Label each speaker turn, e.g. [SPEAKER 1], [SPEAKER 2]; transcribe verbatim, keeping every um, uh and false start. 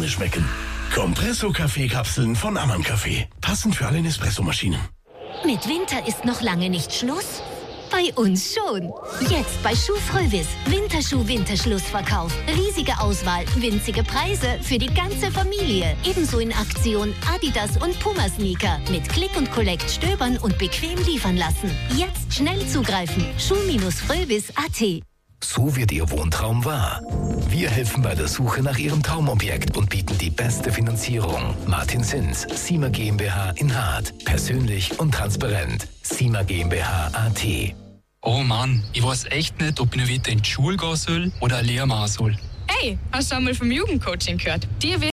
[SPEAKER 1] Sonne schmecken. Compresso-Kaffeekapseln von Ammann Kaffee. Passend für alle Nespresso-Maschinen.
[SPEAKER 2] Mit Winter ist noch lange nicht Schluss. Bei uns schon. Jetzt bei Schuh-Fröbis. Winterschuh-Winterschlussverkauf. Riesige Auswahl, winzige Preise für die ganze Familie. Ebenso in Aktion Adidas und Puma-Sneaker. Mit Click und Collect stöbern und bequem liefern lassen. Jetzt schnell zugreifen. Schuh-Fröbis Punkt at.
[SPEAKER 3] So wird Ihr Wohntraum wahr. Wir helfen bei der Suche nach Ihrem Traumobjekt und bieten die beste Finanzierung. Martin Sins, Sima GmbH in Hart. Persönlich und transparent. Sima GmbH Punkt at.
[SPEAKER 4] Oh Mann, ich weiß echt nicht, ob ich noch weiter in die Schule gehen soll oder eine Lehre machen soll.
[SPEAKER 5] Hey, hast du einmal vom Jugendcoaching gehört? Die